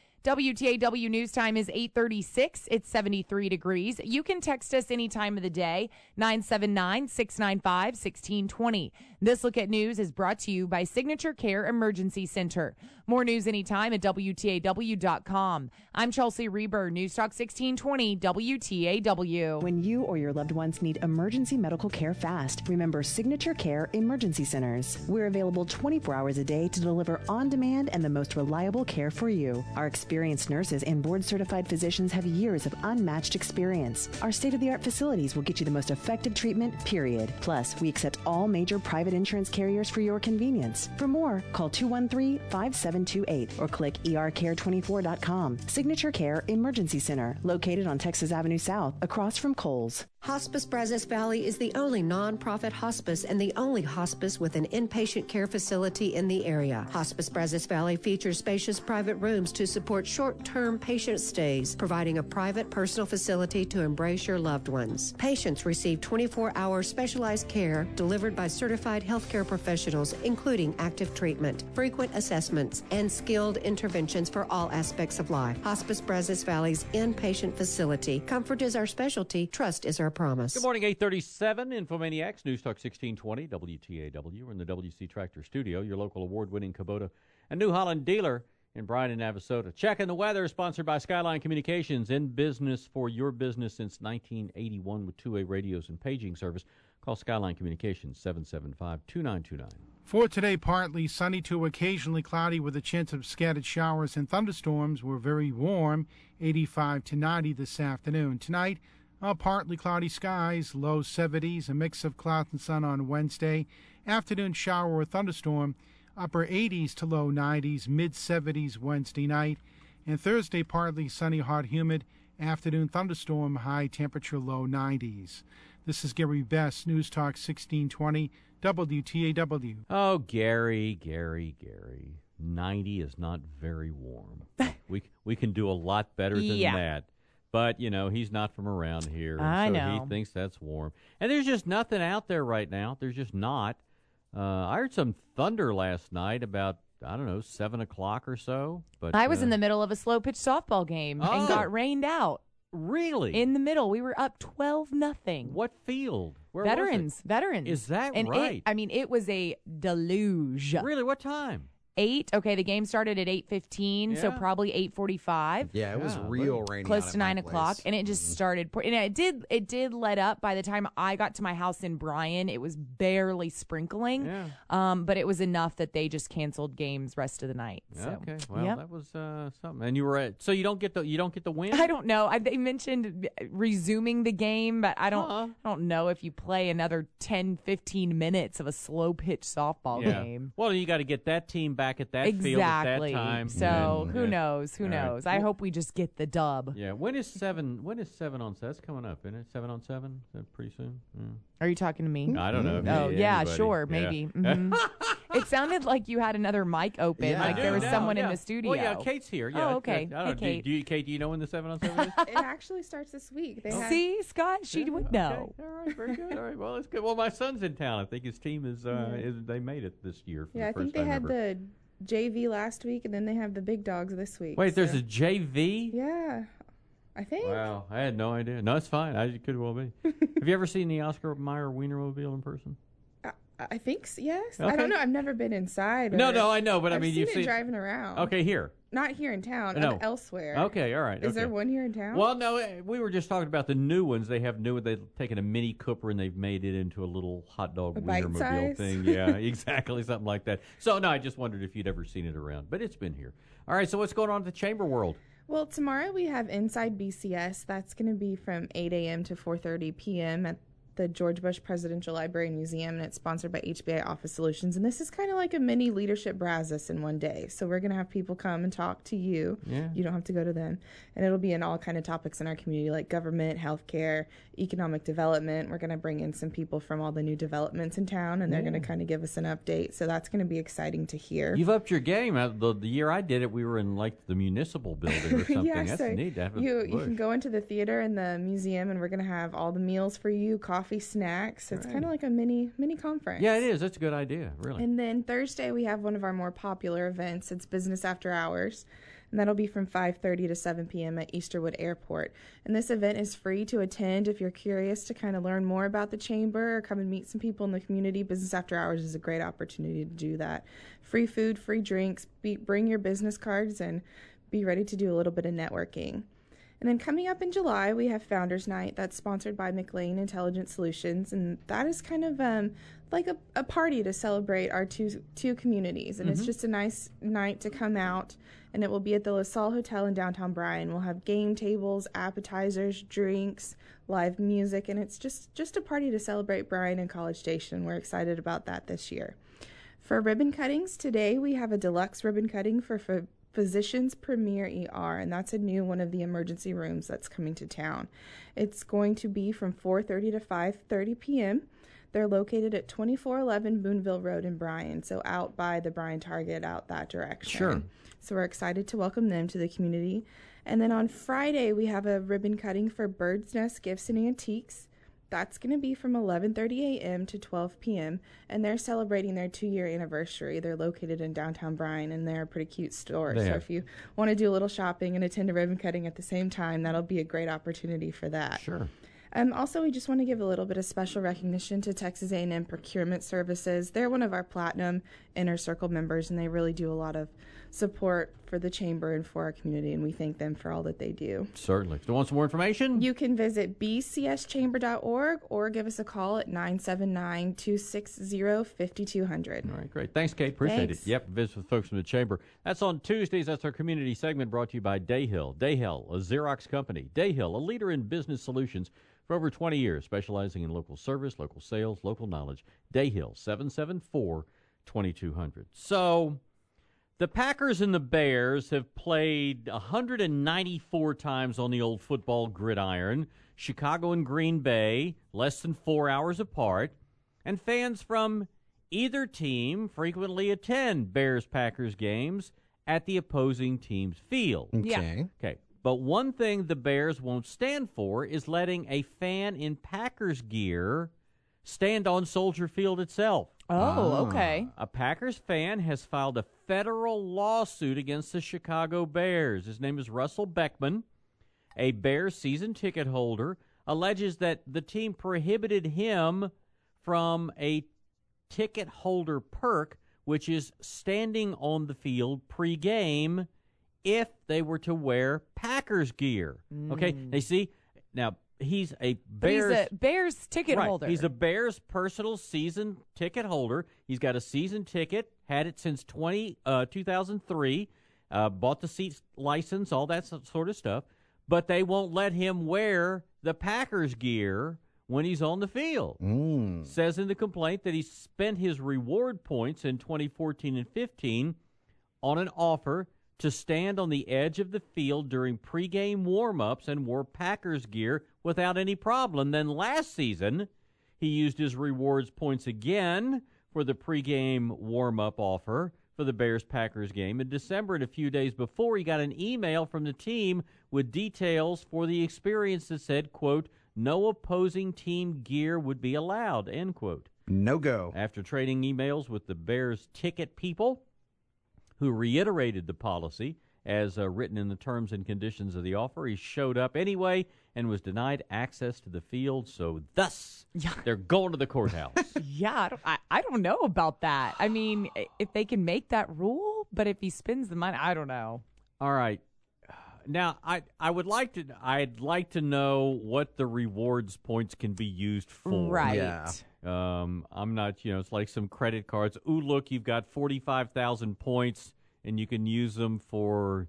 W T A W News Time is eight thirty-six. It's seventy-three degrees. You can text us any time of the day, nine seven nine, six nine five, one six two zero. This Look at News is brought to you by Signature Care Emergency Center. More news anytime at W T A W dot com. I'm Chelsea Reber, News Talk sixteen twenty W T A W. When you or your loved ones need emergency medical care fast, remember Signature Care Emergency Centers. We're available twenty-four hours a day to deliver on-demand and the most reliable care for you. Our experienced nurses and board-certified physicians have years of unmatched experience. Our state-of-the-art facilities will get you the most effective treatment, period. Plus, we accept all major private insurance carriers for your convenience. For more, call two one three, five seven two eight or click E R care twenty-four dot com. Signature Care Emergency Center, located on Texas Avenue South, across from Kohl's. Hospice Brazos Valley is the only nonprofit hospice and the only hospice with an inpatient care facility in the area. Hospice Brazos Valley features spacious private rooms to support short-term patient stays, providing a private personal facility to embrace your loved ones. Patients receive twenty-four hour specialized care delivered by certified healthcare professionals, including active treatment, frequent assessments, and skilled interventions for all aspects of life. Hospice Brazos Valley's inpatient facility. Comfort is our specialty. Trust is our promise. Good morning, eight thirty-seven, Infomaniacs, News Talk sixteen twenty, W T A W. We're in the W C Tractor Studio, your local award-winning Kubota and New Holland dealer in Bryan and Navasota. Checking the weather, sponsored by Skyline Communications, in business for your business since nineteen eighty-one with two-way radios and paging service. Call Skyline Communications, seven seven five, two nine two nine. For today, partly sunny to occasionally cloudy with a chance of scattered showers and thunderstorms. We're very warm, eighty-five to ninety this afternoon. Tonight, Uh, partly cloudy skies, low seventies, a mix of clouds and sun on Wednesday. Afternoon shower or thunderstorm, upper eighties to low nineties, mid seventies Wednesday night. And Thursday, partly sunny, hot, humid. Afternoon thunderstorm, high temperature, low nineties. This is Gary Best, News Talk sixteen twenty, W T A W. Oh, Gary, Gary, Gary. ninety is not very warm. we we can do a lot better than yeah. that. But, you know, he's not from around here, and I so know. he thinks that's warm. And there's just nothing out there right now. There's just not. Uh, I heard some thunder last night about, I don't know, seven o'clock or so. But I was uh, in the middle of a slow-pitch softball game Oh. and got rained out. Really? In the middle. We were up twelve nothing. What field? Where Veterans. was it? Veterans. Is that and right? It, I mean, it was a deluge. Really? What time? eight. Okay, the game started at eight fifteen, so Yeah. probably eight forty-five. Yeah, it was real rainy. Close out to at my nine o'clock, place. and it just started. pour- And it did. It did let up. By the time I got to my house in Bryan, it was barely sprinkling. Yeah. Um, but it was enough that they just canceled games rest of the night. So. Okay, well, Yep. that was uh, something. And you were at, so you don't get the you don't get the win. I don't know. I, they mentioned resuming the game, but I don't. Uh-uh. I don't know if you play another ten, fifteen minutes of a slow pitch softball Yeah. game. Well, you got to get that team back at that field at that Exactly. time. So And, who uh, knows? Who all right. knows? I hope we just get the dub. Yeah. When is seven? When is seven on seven? That's coming up, isn't it? Seven on seven. Is that pretty soon? Yeah. Are you talking to me? I don't know. Oh, Maybe yeah, anybody. sure, Yeah. maybe. Mhm. It sounded like you had another mic open, Yeah, like I there do was now, someone in yeah. the studio. Well, yeah, Kate's here. Yeah. Oh, okay. I don't Hey, know. Kate. Do, do you, Kate, do you know when the seven on seven is? It actually starts this week. They have- See, Scott, she would know. All right, very good. All right, well, that's good. Well, my son's in town. I think his team is. Uh, Yeah. is they made it this year. For Yeah, the I first think they time had ever. the J V last week, and then they have the big dogs this week. Wait, there's so- a J V? Yeah, I think. Wow, I had no idea. No, it's fine. I it could well be. Have you ever seen the Oscar Mayer Wienermobile in person? I, I think s yes. Okay. I don't know. I've never been inside. No, or- no, I know, but I I've mean, seen you've it seen driving around. Okay, here. Not here in town. No. uh, Elsewhere. Okay, all right. Is okay. there one here in town? Well, no, eh, we were just talking about the new ones. They have new. They've taken a Mini Cooper and they've made it into a little hot dog A bite Wienermobile size? thing. Yeah, exactly, something like that. So no, I just wondered if you'd ever seen it around, but it's been here. All right, so what's going on at the Chamber World? Well, tomorrow we have Inside B C S. That's going to be from eight a.m. to four thirty p.m. at the George Bush Presidential Library and Museum, and it's sponsored by H B I Office Solutions. And this is kind of like a mini leadership Brazos in one day. So we're going to have people come and talk to you. Yeah. You don't have to go to them. And it'll be in all kind of topics in our community, like government, healthcare, economic development. We're going to bring in some people from all the new developments in town, and they're Yeah. going to kind of give us an update. So that's going to be exciting to hear. You've upped your game. Uh, The, the year I did it, we were in like the municipal building or something. yeah, That's so neat to have a you, you bush. can go into the theater and the museum, and we're going to have all the meals for you, coffee, snacks. It's Right. kind of like a mini mini conference. Yeah, it is. That's a good idea, really. And then Thursday we have one of our more popular events. It's Business After Hours, and that'll be from five thirty to seven p.m. at Easterwood Airport. And this event is free to attend if you're curious to kind of learn more about the chamber or come and meet some people in the community. Business After Hours is a great opportunity to do that. Free food, free drinks. Be, bring your business cards and be ready to do a little bit of networking. And then coming up in July, we have Founders Night. That's sponsored by McLean Intelligent Solutions, and that is kind of um, like a, a party to celebrate our two two communities. And Mhm. it's just a nice night to come out, and it will be at the LaSalle Hotel in downtown Bryan. We'll have game tables, appetizers, drinks, live music, and it's just just a party to celebrate Bryan and College Station. We're excited about that this year. For ribbon cuttings, today we have a deluxe ribbon cutting for, for Physicians Premier E R, and that's a new one of the emergency rooms that's coming to town. It's going to be from four thirty to five thirty p.m. They're located at twenty-four eleven Boonville Road in Bryan, so out by the Bryan Target, out that direction. Sure. So we're excited to welcome them to the community. And then on Friday, we have a ribbon cutting for Bird's Nest Gifts and Antiques. That's going to be from eleven thirty a.m. to twelve p.m., and they're celebrating their two-year anniversary. They're located in downtown Bryan, and they're a pretty cute store. They so have. if you want to do a little shopping and attend a ribbon cutting at the same time, that'll be a great opportunity for that. Sure. Um, also, we just want to give a little bit of special recognition to Texas A and M Procurement Services. They're one of our Platinum Inner Circle members, and they really do a lot of support for the Chamber and for our community, and we thank them for all that they do. Certainly. Do you want some more information? You can visit b c s chamber dot org or give us a call at nine seven nine, two six zero, five two zero zero. All right, great. Thanks, Kate. Appreciate Thanks. it. Yep, visit with folks from the Chamber. That's on Tuesdays. That's our community segment brought to you by Dayhill. Dayhill, a Xerox company. Dayhill, a leader in business solutions for over twenty years, specializing in local service, local sales, local knowledge. Dayhill, seven seven four, two two zero zero. So, the Packers and the Bears have played one hundred ninety-four times on the old football gridiron. Chicago and Green Bay, less than four hours apart. And fans from either team frequently attend Bears-Packers games at the opposing team's field. Okay. Okay. But one thing the Bears won't stand for is letting a fan in Packers gear stand on Soldier Field itself. Oh, okay. A Packers fan has filed a federal lawsuit against the Chicago Bears. His name is Russell Beckman. A Bears season ticket holder alleges that the team prohibited him from a ticket holder perk, which is standing on the field pregame if they were to wear Packers gear. Mm. Okay, they see now he's a Bears but he's a Bears ticket right, holder. He's a Bears personal season ticket holder. He's got a season ticket, had it since twenty uh, two thousand three. Uh, bought the seat license, all that sort of stuff. But they won't let him wear the Packers gear when he's on the field. Mm. Says in the complaint that he spent his reward points in twenty fourteen and fifteen on an offer to stand on the edge of the field during pregame warm-ups and wore Packers gear without any problem. Then last season, he used his rewards points again for the pregame warm-up offer for the Bears-Packers game. In December, and a few days before, he got an email from the team with details for the experience that said, quote, no opposing team gear would be allowed, end quote. No go. After trading emails with the Bears ticket people, who reiterated the policy as uh, written in the terms and conditions of the offer, he showed up anyway and was denied access to the field, so thus yeah. they're going to the courthouse. yeah, I don't, I, I don't know about that. I mean, if they can make that rule, but if he spends the money, I don't know. All right. Now, I, I would like to I'd like to know what the rewards points can be used for. Right. Yeah. Um, I'm not, you know, it's like some credit cards. Ooh, look, you've got forty-five thousand points, and you can use them for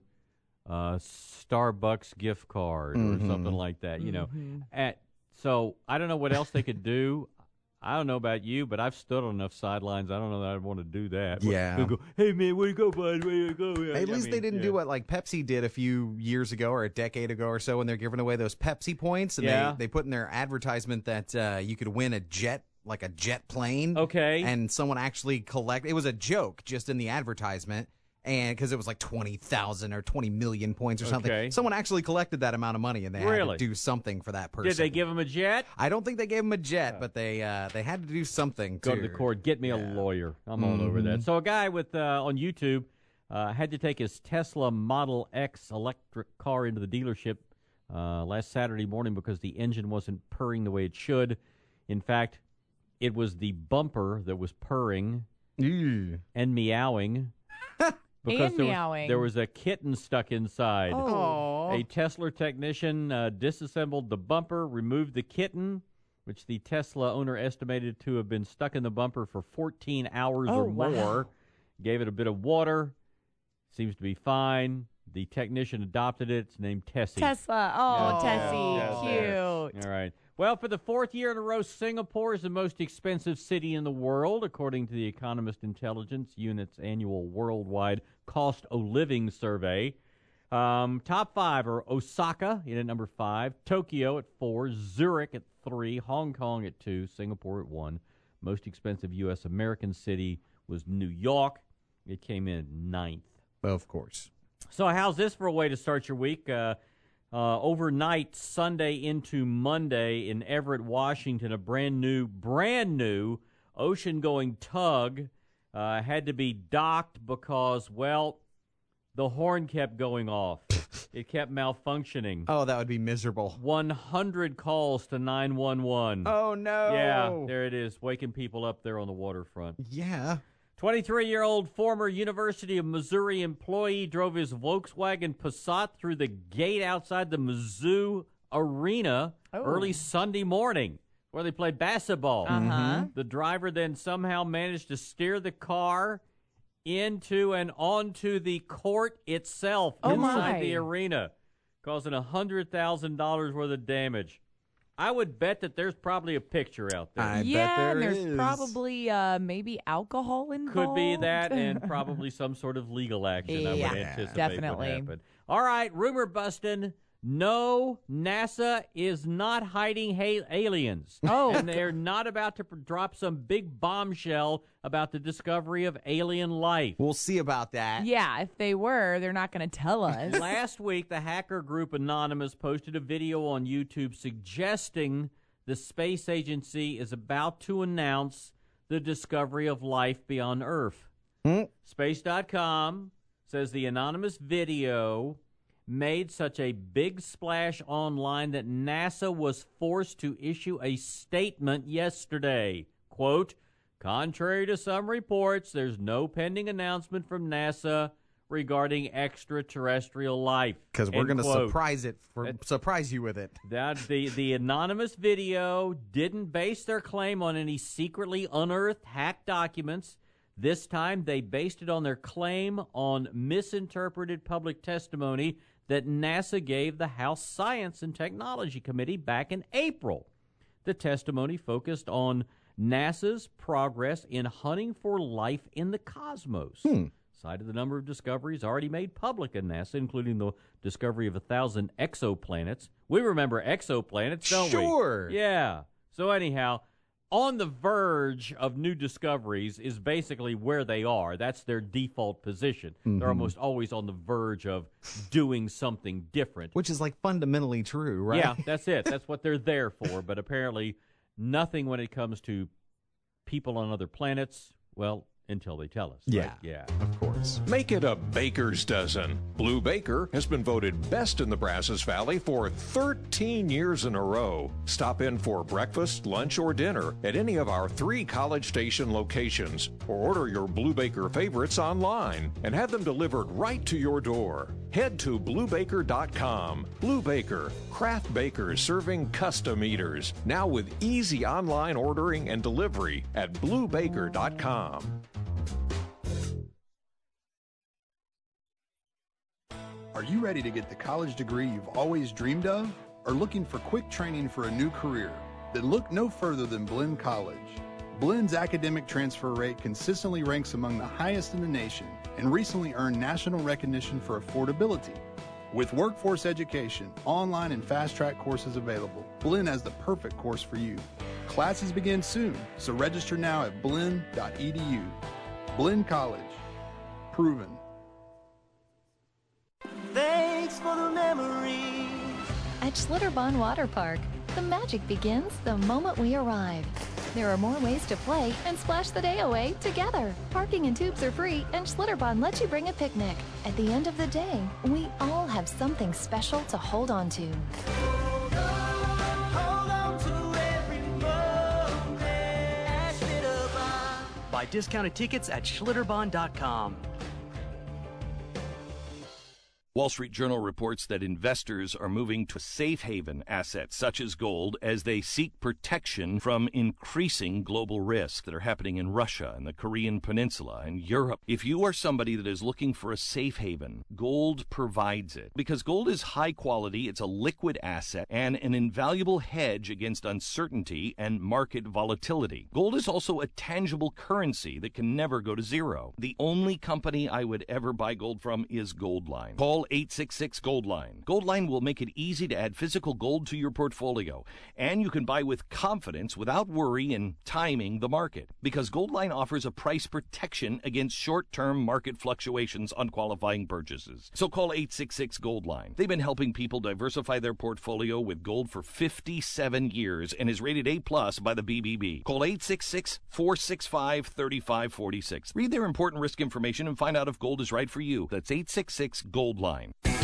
a Starbucks gift card mm-hmm. or something like that, you mm-hmm. know. At, so I don't know what else they could do. I don't know about you, but I've stood on enough sidelines. I don't know that I'd want to do that. Yeah. Go, hey, man, where you go, bud? Where you go? At I least mean, they didn't yeah. do what like Pepsi did a few years ago or a decade ago or so when they're giving away those Pepsi points. And yeah. they, they put in their advertisement that uh, you could win a jet, like a jet plane. Okay. And someone actually collect. It was a joke just in the advertisement. And because it was like twenty thousand or twenty million points or something. Okay. Someone actually collected that amount of money and they really? had to do something for that person. Did they give him a jet? I don't think they gave him a jet, oh. but they uh, they had to do something. Go to, to the court. Get me yeah. a lawyer. I'm mm-hmm. all over that. So a guy with uh, on YouTube uh, had to take his Tesla Model X electric car into the dealership uh, last Saturday morning because the engine wasn't purring the way it should. In fact, it was the bumper that was purring Ew. and meowing. Because and there meowing. Was, there was a kitten stuck inside. Oh. A Tesla technician uh, disassembled the bumper, removed the kitten, which the Tesla owner estimated to have been stuck in the bumper for fourteen hours oh, or more. Wow. Gave it a bit of water. Seems to be fine. The technician adopted it. It's named Tessie. Tesla. Oh, yeah. Tessie. Yeah. Cute. All right. Well, for the fourth year in a row, Singapore is the most expensive city in the world, according to the Economist Intelligence Unit's annual worldwide cost of living survey. Um, top five are Osaka in at number five, Tokyo at four, Zurich at three, Hong Kong at two, Singapore at one. Most expensive U S American city was New York. It came in at ninth. Of course. So how's this for a way to start your week? Uh, uh, overnight, Sunday into Monday in Everett, Washington, a brand new, brand new ocean-going tug uh, had to be docked because, well, the horn kept going off. It kept malfunctioning. Oh, that would be miserable. one hundred calls to nine one one. Oh, no. Yeah, there it is, waking people up there on the waterfront. Yeah. twenty-three-year-old former University of Missouri employee drove his Volkswagen Passat through the gate outside the Mizzou Arena oh. early Sunday morning, where they played basketball. Uh-huh. The driver then somehow managed to steer the car into and onto the court itself oh inside my. the arena, causing one hundred thousand dollars worth of damage. I would bet that there's probably a picture out there. I yeah, bet there and there's is. probably uh, maybe alcohol involved. Could be that, and probably some sort of legal action. I Yeah, would anticipate definitely. would happen. All right, rumor busting. No, NASA is not hiding ha- aliens. Oh. And they're not about to pr- drop some big bombshell about the discovery of alien life. We'll see about that. Yeah, if they were, they're not going to tell us. Last week, the hacker group Anonymous posted a video on YouTube suggesting the space agency is about to announce the discovery of life beyond Earth. Hmm? Space dot com says the anonymous video made such a big splash online that NASA was forced to issue a statement yesterday. Quote, contrary to some reports, there's no pending announcement from NASA regarding extraterrestrial life. Because we're going to surprise it, for, surprise you with it. That the the anonymous video didn't base their claim on any secretly unearthed hacked documents. This time, they based it on their claim on misinterpreted public testimony that NASA gave the House Science and Technology Committee back in April. The testimony focused on NASA's progress in hunting for life in the cosmos. Hmm. Cited the number of discoveries already made public in NASA, including the discovery of a thousand exoplanets. We remember exoplanets, don't sure. we? Sure. Yeah. So anyhow, on the verge of new discoveries is basically where they are. That's their default position. Mm-hmm. They're almost always on the verge of doing something different. Which is like fundamentally true, right? Yeah, that's it. That's what they're there for. But apparently nothing when it comes to people on other planets, well, until they tell us. Yeah, right? Yeah, of course. Make it a baker's dozen. Blue Baker has been voted best in the Brazos Valley for thirteen years in a row. Stop in for breakfast, lunch, or dinner at any of our three College Station locations, or order your Blue Baker favorites online and have them delivered right to your door. Head to blue baker dot com. Blue Baker, craft bakers serving custom eaters, now with easy online ordering and delivery at blue baker dot com. Are you ready to get the college degree you've always dreamed of, or looking for quick training for a new career? Then look no further than Blinn College. Blinn's academic transfer rate consistently ranks among the highest in the nation and recently earned national recognition for affordability. With workforce education, online and fast-track courses available, Blinn has the perfect course for you. Classes begin soon, so register now at blinn dot e d u. Blinn College. Proven. Thanks for the memories. At Schlitterbahn Water Park, the magic begins the moment we arrive. There are more ways to play and splash the day away together. Parking and tubes are free, and Schlitterbahn lets you bring a picnic. At the end of the day, we all have something special to hold on to. Hold on to every moment at Schlitterbahn. Buy discounted tickets at schlitterbahn dot com. Wall Street Journal reports that investors are moving to safe haven assets such as gold as they seek protection from increasing global risks that are happening in Russia and the Korean Peninsula and Europe. If you are somebody that is looking for a safe haven, gold provides it. Because gold is high quality, it's a liquid asset, and an invaluable hedge against uncertainty and market volatility. Gold is also a tangible currency that can never go to zero. The only company I would ever buy gold from is Goldline. Call eight six six Goldline. Goldline will make it easy to add physical gold to your portfolio, and you can buy with confidence without worry in timing the market, because Goldline offers a price protection against short-term market fluctuations on qualifying purchases. So call eight six six Goldline. They've been helping people diversify their portfolio with gold for fifty-seven years and is rated A plus by the B B B. Call eight six six, four six five, three five four six. Read their important risk information and find out if gold is right for you. That's eight six six Goldline.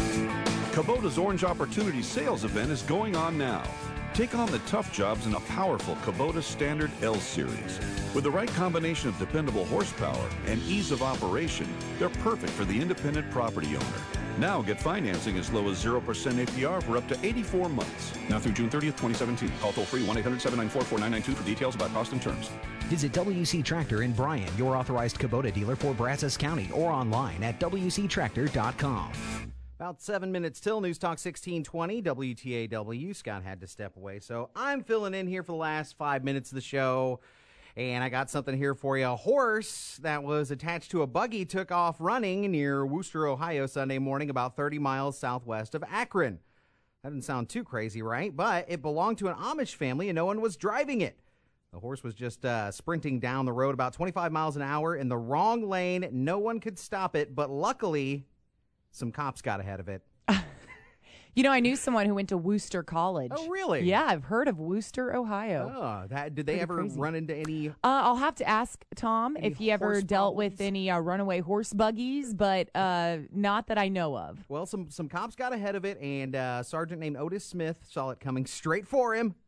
Kubota's Orange Opportunity Sales Event is going on now. Take on the tough jobs in a powerful Kubota Standard L Series. With the right combination of dependable horsepower and ease of operation, they're perfect for the independent property owner. Now get financing as low as zero percent A P R for up to eighty-four months. Now through June thirtieth, twenty seventeen. Call toll-free one eight hundred, seven nine four, four nine nine two for details about cost and terms. Visit W C Tractor in Bryan, your authorized Kubota dealer for Brazos County, or online at w c tractor dot com. About seven minutes till News Talk sixteen twenty, W T A W. Scott had to step away, so I'm filling in here for the last five minutes of the show. And I got something here for you. A horse that was attached to a buggy took off running near Wooster, Ohio, Sunday morning, about thirty miles southwest of Akron. That doesn't sound too crazy, right? But it belonged to an Amish family, and no one was driving it. The horse was just uh, sprinting down the road about twenty-five miles an hour in the wrong lane. No one could stop it, but luckily, some cops got ahead of it. You know, I knew someone who went to Wooster College. Oh, really? Yeah, I've heard of Wooster, Ohio. Oh, that, did they Pretty ever crazy. run into any? Uh, I'll have to ask Tom Any if he ever horse dealt problems? with any uh, runaway horse buggies, but uh, not that I know of. Well, some, some cops got ahead of it, and uh, a sergeant named Otis Smith saw it coming straight for him.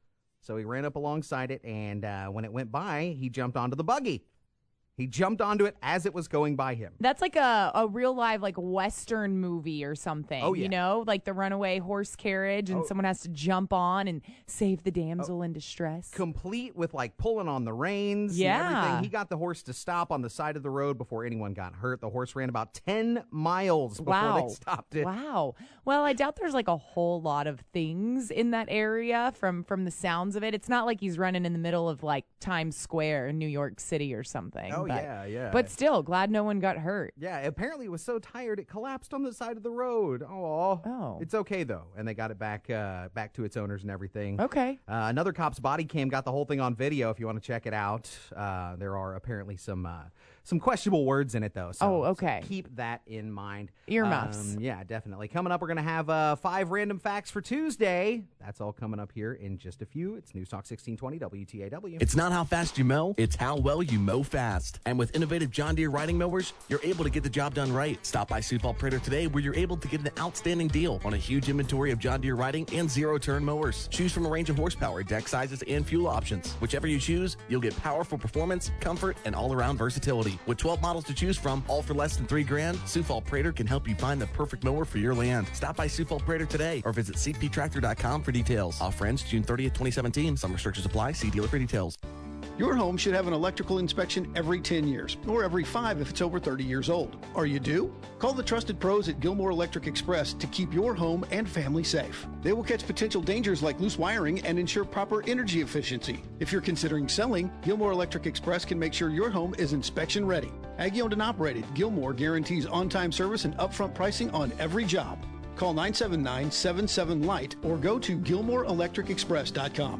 So he ran up alongside it, and uh, when it went by, he jumped onto the buggy. He jumped onto it as it was going by him. That's like a, a real live like Western movie or something. Oh, yeah. You know, like the runaway horse carriage and Oh. someone has to jump on and save the damsel in distress. Complete with like pulling on the reins Yeah. and everything. He got the horse to stop on the side of the road before anyone got hurt. The horse ran about ten miles before Wow. they stopped it. Wow. Well, I doubt there's like a whole lot of things in that area from from the sounds of it. It's not like he's running in the middle of like Times Square in New York City or something. Oh, but, yeah, yeah. But still, glad no one got hurt. Yeah, apparently it was so tired it collapsed on the side of the road. Oh, oh. It's okay though, and they got it back uh, back to its owners and everything. Okay. Uh, another cop's body cam got the whole thing on video. If you want to check it out, uh, there are apparently some uh, some questionable words in it though. So, Oh, okay. so keep that in mind. Earmuffs. Um, yeah, definitely. Coming up, we're gonna have uh, five random facts for Tuesday. That's all coming up here in just a few. It's News Talk sixteen twenty W T A W. It's not how fast you mow, it's how well you mow fast. And with innovative John Deere riding mowers, you're able to get the job done right. Stop by Sioux Falls Prater today where you're able to get an outstanding deal on a huge inventory of John Deere riding and zero-turn mowers. Choose from a range of horsepower, deck sizes, and fuel options. Whichever you choose, you'll get powerful performance, comfort, and all-around versatility. With twelve models to choose from, all for less than three grand, Sioux Falls Prater can help you find the perfect mower for your land. Stop by Sioux Falls Prater today or visit c p tractor dot com for details. Offer ends June thirtieth, twenty seventeen. Some restrictions apply. See dealer for details. Your home should have an electrical inspection every ten years, or every five if it's over thirty years old. Are you due? Call the trusted pros at Gilmore Electric Express to keep your home and family safe. They will catch potential dangers like loose wiring and ensure proper energy efficiency. If you're considering selling, Gilmore Electric Express can make sure your home is inspection ready. Aggie owned and operated, Gilmore guarantees on-time service and upfront pricing on every job. Call nine seven nine, seven seven, light or go to gilmore electric express dot com.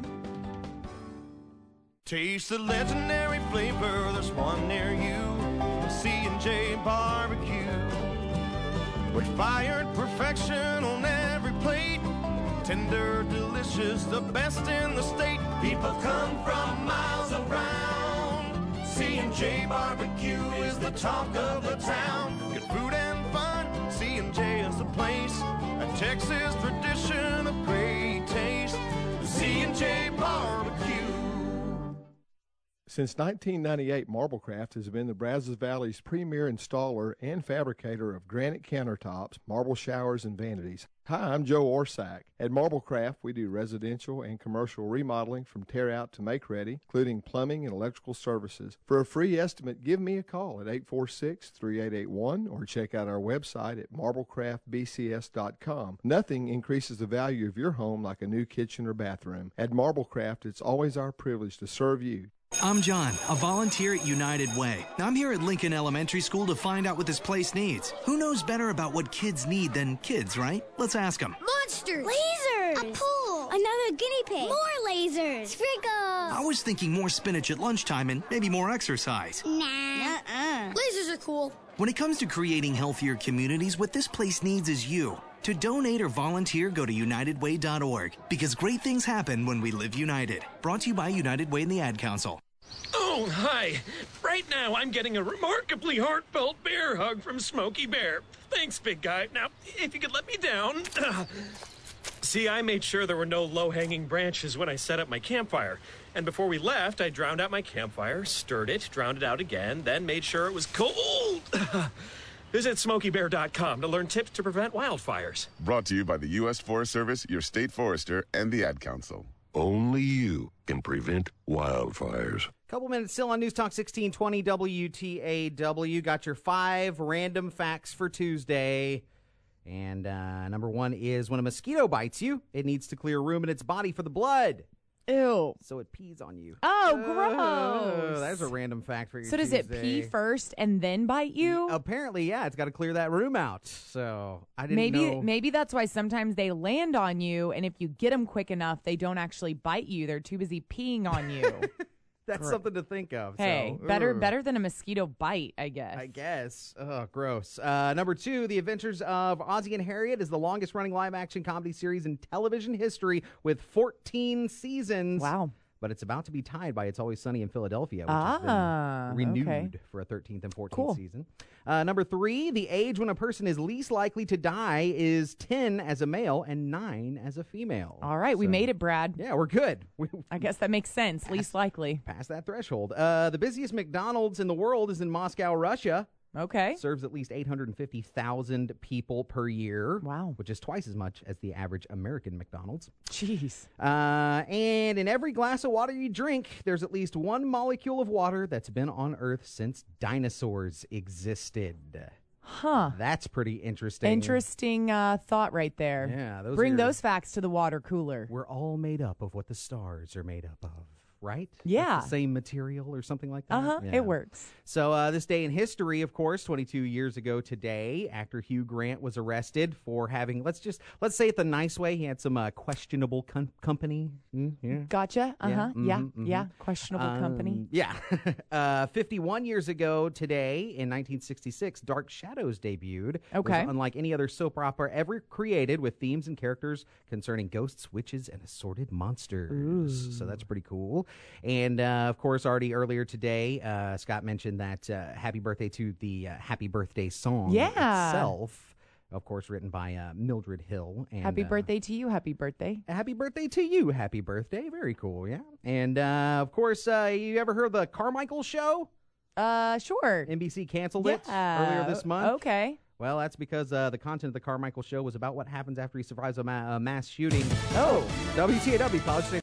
Taste the legendary flavor, there's one near you. C and J Barbecue. With fired perfection on every plate. Tender, delicious, the best in the state. People come from miles around. C and J Barbecue is the talk of the town. Good food and fun, C and J is the place. A Texas tradition of great taste. C and J Barbecue. Since nineteen ninety-eight, Marblecraft has been the Brazos Valley's premier installer and fabricator of granite countertops, marble showers, and vanities. Hi, I'm Joe Orsack. At Marblecraft, we do residential and commercial remodeling from tear-out to make-ready, including plumbing and electrical services. For a free estimate, give me a call at eight four six, three eight eight one or check out our website at marblecraft b c s dot com. Nothing increases the value of your home like a new kitchen or bathroom. At Marblecraft, it's always our privilege to serve you. I'm John, a volunteer at United Way. I'm here at Lincoln Elementary School to find out what this place needs. Who knows better about what kids need than kids, right? Let's ask them. Monsters! Lasers! A pool! Another guinea pig! More lasers! Sprinkles! I was thinking more spinach at lunchtime and maybe more exercise. Nah. Uh-uh. Lasers are cool. When it comes to creating healthier communities, what this place needs is you. To donate or volunteer, go to united way dot org, because great things happen when we live united. Brought to you by United Way and the Ad Council. Oh, hi. Right now, I'm getting a remarkably heartfelt bear hug from Smokey Bear. Thanks, big guy. Now, if you could let me down. See, I made sure there were no low-hanging branches when I set up my campfire. And before we left, I drowned out my campfire, stirred it, drowned it out again, then made sure it was cold. Visit smokey bear dot com to learn tips to prevent wildfires. Brought to you by the U S Forest Service, your state forester, and the Ad Council. Only you can prevent wildfires. Couple minutes still on News Talk sixteen twenty W T A W. Got your five random facts for Tuesday. And uh, number one is when a mosquito bites you, it needs to clear room in its body for the blood. Ew. So it pees on you. Oh, Oh, gross. there's a random fact for you. So does it pee first and then bite you? Apparently, yeah. It's got to clear that room out. So I didn't maybe know. maybe that's why sometimes they land on you, and if you get them quick enough, they don't actually bite you. They're too busy peeing on you. That's Gr- something to think of. Hey, so, better ugh. better than a mosquito bite, I guess. I guess. Oh, gross. Uh, number two, The Adventures of Ozzie and Harriet is the longest-running live-action comedy series in television history with fourteen seasons. Wow. but it's about to be tied by It's Always Sunny in Philadelphia, which ah, has been renewed okay. for a thirteenth and fourteenth Cool. season. Uh, number three, the age when a person is least likely to die is ten as a male and nine as a female. All right, we So, made it, Brad. Yeah, we're good. We I guess that makes sense. Least likely. passed that threshold. Uh, the busiest McDonald's in the world is in Moscow, Russia. Okay. Serves at least eight hundred fifty thousand people per year. Wow. Which is twice as much as the average American McDonald's. Jeez. Uh, and in every glass of water you drink, there's at least one molecule of water that's been on Earth since dinosaurs existed. Huh. That's pretty interesting. Interesting uh, thought right there. Yeah. Those Bring are- those facts to the water cooler. We're all made up of what the stars are made up of. Right? Yeah. It's the same material or something like that. Uh-huh. Yeah. It works. So uh, this day in history, of course, twenty-two years ago today, actor Hugh Grant was arrested for having, let's just, let's say it the nice way, he had some uh, questionable com- company. Mm, yeah. Gotcha. Uh-huh. Yeah, Yeah. mhm, mhm. Yeah. Questionable Um, company. Yeah. uh, fifty-one years ago today, in nineteen sixty-six, Dark Shadows debuted. It was Okay. unlike any other soap opera ever created, with themes and characters concerning ghosts, witches, and assorted monsters. So that's pretty cool. And, uh, of course, already earlier today, uh, Scott mentioned that uh, happy birthday to the uh, Happy Birthday song Yeah. itself. Of course, written by uh, Mildred Hill. And, Happy uh, birthday to you. Happy birthday. Happy birthday to you. Happy birthday. Very cool, yeah. And, uh, of course, uh, you ever heard of the Carmichael Show? Uh, sure. N B C canceled Yeah. it earlier this month. Okay. Well, that's because uh, the content of the Carmichael Show was about what happens after he survives a, ma- a mass shooting. Oh. W T A W, College Station.